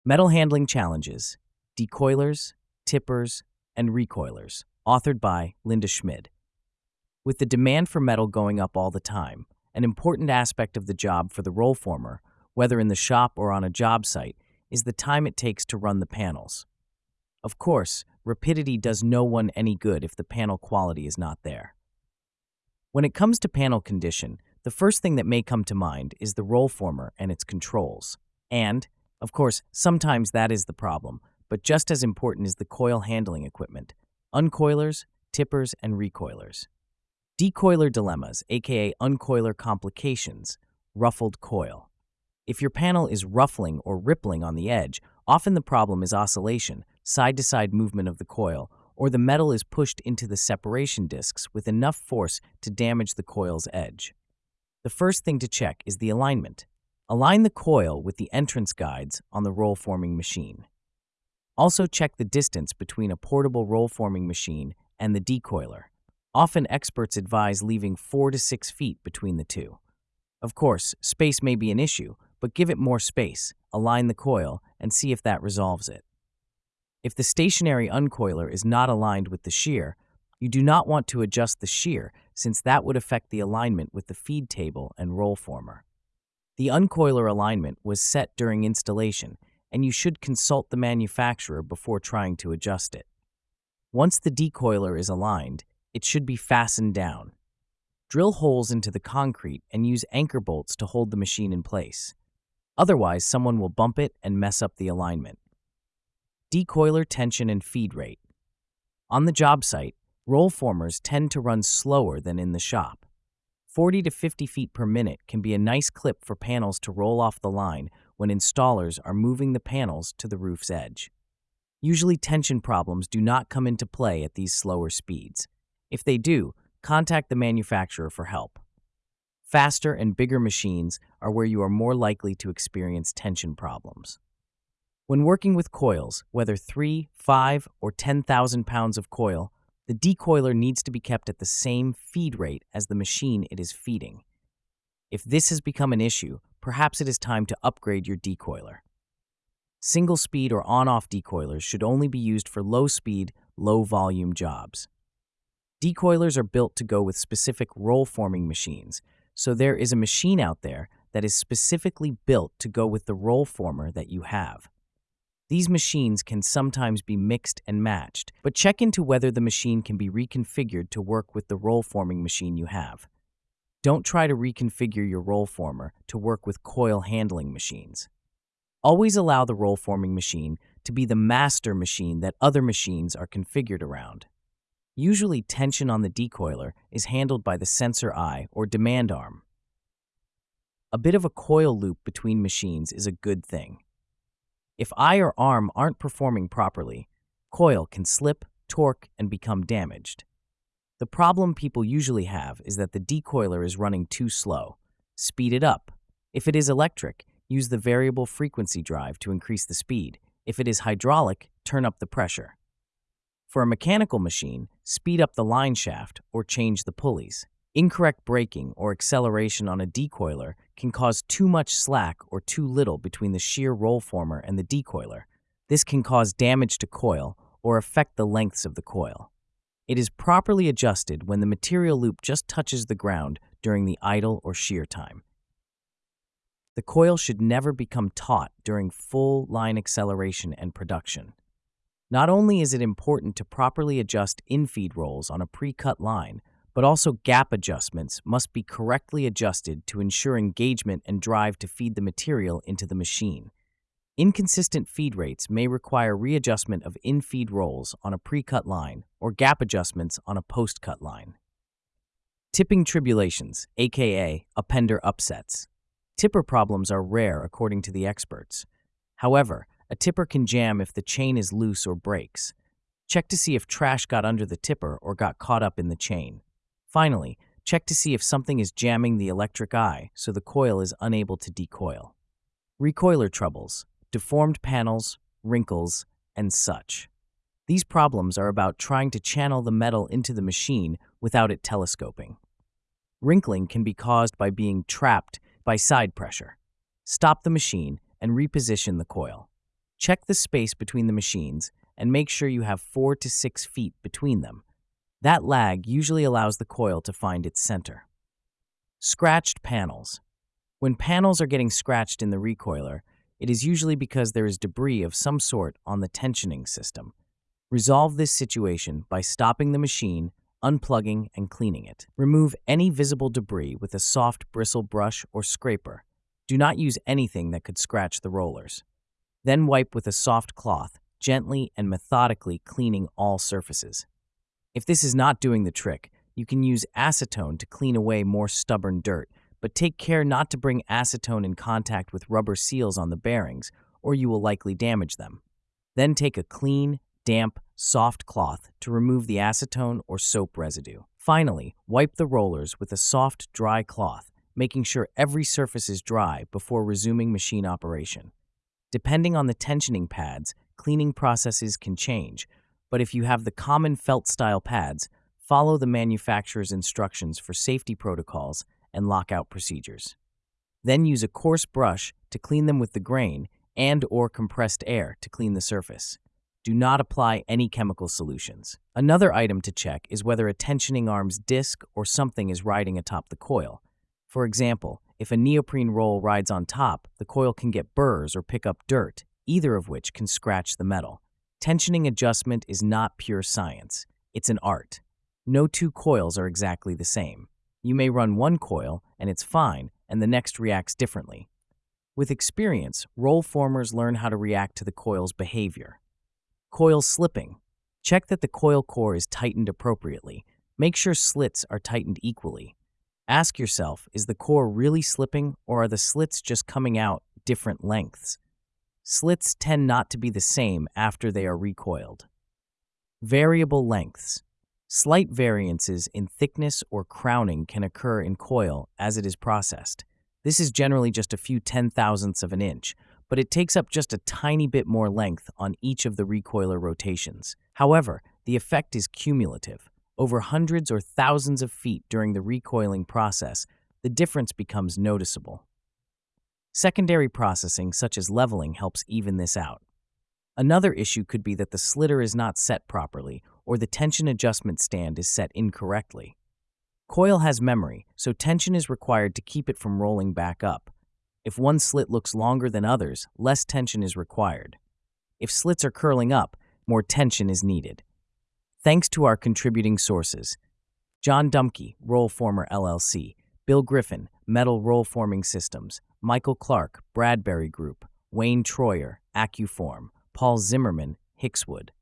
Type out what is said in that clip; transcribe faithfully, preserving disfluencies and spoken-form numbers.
Metal Handling Challenges, Decoilers, Tippers, and Recoilers, authored by Linda Schmid. With the demand for metal going up all the time, an important aspect of the job for the roll former, whether in the shop or on a job site, is the time it takes to run the panels. Of course, rapidity does no one any good if the panel quality is not there. When it comes to panel condition, the first thing that may come to mind is the roll former and its controls. And, of course, sometimes that is the problem, but just as important is the coil handling equipment, uncoilers, tippers, and recoilers. Decoiler dilemmas, aka uncoiler complications, ruffled coil. If your panel is ruffling or rippling on the edge, often the problem is oscillation, side-to-side movement of the coil, or the metal is pushed into the separation discs with enough force to damage the coil's edge. The first thing to check is the alignment. Align the coil with the entrance guides on the roll forming machine. Also check the distance between a portable roll forming machine and the decoiler. Often experts advise leaving four to six feet between the two. Of course, space may be an issue, but give it more space, align the coil, and see if that resolves it. If the stationary uncoiler is not aligned with the shear, you do not want to adjust the shear since that would affect the alignment with the feed table and roll former. The uncoiler alignment was set during installation, and you should consult the manufacturer before trying to adjust it. Once the decoiler is aligned, it should be fastened down. Drill holes into the concrete and use anchor bolts to hold the machine in place. Otherwise, someone will bump it and mess up the alignment. Decoiler tension and feed rate. On the job site, roll formers tend to run slower than in the shop. forty to fifty feet per minute can be a nice clip for panels to roll off the line when installers are moving the panels to the roof's edge. Usually tension problems do not come into play at these slower speeds. If they do, contact the manufacturer for help. Faster and bigger machines are where you are more likely to experience tension problems. When working with coils, whether three, five, or ten thousand pounds of coil, the decoiler needs to be kept at the same feed rate as the machine it is feeding. If this has become an issue, perhaps it is time to upgrade your decoiler. Single-speed or on-off decoilers should only be used for low-speed, low-volume jobs. Decoilers are built to go with specific roll-forming machines, so there is a machine out there that is specifically built to go with the roll former that you have. These machines can sometimes be mixed and matched, but check into whether the machine can be reconfigured to work with the roll forming machine you have. Don't try to reconfigure your roll former to work with coil handling machines. Always allow the roll forming machine to be the master machine that other machines are configured around. Usually, tension on the decoiler is handled by the sensor eye or demand arm. A bit of a coil loop between machines is a good thing. If eye or arm aren't performing properly, coil can slip, torque, and become damaged. The problem people usually have is that the decoiler is running too slow. Speed it up. If it is electric, use the variable frequency drive to increase the speed. If it is hydraulic, turn up the pressure. For a mechanical machine, speed up the line shaft or change the pulleys. Incorrect braking or acceleration on a decoiler can cause too much slack or too little between the shear roll former and the decoiler. This can cause damage to coil or affect the lengths of the coil. It is properly adjusted when the material loop just touches the ground during the idle or shear time. The coil should never become taut during full line acceleration and production. Not only is it important to properly adjust infeed rolls on a pre-cut line, but also gap adjustments must be correctly adjusted to ensure engagement and drive to feed the material into the machine. Inconsistent feed rates may require readjustment of infeed rolls on a pre-cut line or gap adjustments on a post-cut line. Tipping tribulations, aka appender upsets. Tipper problems are rare according to the experts. However, a tipper can jam if the chain is loose or breaks. Check to see if trash got under the tipper or got caught up in the chain. Finally, check to see if something is jamming the electric eye so the coil is unable to decoil. Recoiler troubles, deformed panels, wrinkles, and such. These problems are about trying to channel the metal into the machine without it telescoping. Wrinkling can be caused by being trapped by side pressure. Stop the machine and reposition the coil. Check the space between the machines and make sure you have four to six feet between them. That lag usually allows the coil to find its center. Scratched panels. When panels are getting scratched in the recoiler, it is usually because there is debris of some sort on the tensioning system. Resolve this situation by stopping the machine, unplugging, and cleaning it. Remove any visible debris with a soft bristle brush or scraper. Do not use anything that could scratch the rollers. Then wipe with a soft cloth, gently and methodically cleaning all surfaces. If this is not doing the trick, you can use acetone to clean away more stubborn dirt, but take care not to bring acetone in contact with rubber seals on the bearings, or you will likely damage them. Then take a clean, damp, soft cloth to remove the acetone or soap residue. Finally, wipe the rollers with a soft, dry cloth, making sure every surface is dry before resuming machine operation. Depending on the tensioning pads, cleaning processes can change, but if you have the common felt-style pads, follow the manufacturer's instructions for safety protocols and lockout procedures. Then use a coarse brush to clean them with the grain and or compressed air to clean the surface. Do not apply any chemical solutions. Another item to check is whether a tensioning arm's disc or something is riding atop the coil. For example, if a neoprene roll rides on top, the coil can get burrs or pick up dirt, either of which can scratch the metal. Tensioning adjustment is not pure science. It's an art. No two coils are exactly the same. You may run one coil and it's fine, and the next reacts differently. With experience, roll formers learn how to react to the coil's behavior. Coil slipping. Check that the coil core is tightened appropriately. Make sure slits are tightened equally. Ask yourself, is the core really slipping, or are the slits just coming out different lengths? Slits tend not to be the same after they are recoiled. Variable lengths. Slight variances in thickness or crowning can occur in coil as it is processed. This is generally just a few ten thousandths of an inch, but it takes up just a tiny bit more length on each of the recoiler rotations. However, the effect is cumulative. Over hundreds or thousands of feet during the recoiling process, the difference becomes noticeable. Secondary processing, such as leveling, helps even this out. Another issue could be that the slitter is not set properly, or the tension adjustment stand is set incorrectly. Coil has memory, so tension is required to keep it from rolling back up. If one slit looks longer than others, less tension is required. If slits are curling up, more tension is needed. Thanks to our contributing sources: John Dumke, Roll Former L L C, Bill Griffin, Metal Roll Forming Systems, Michael Clark, Bradbury Group, Wayne Troyer, AccuForm, Paul Zimmerman, Hickswood.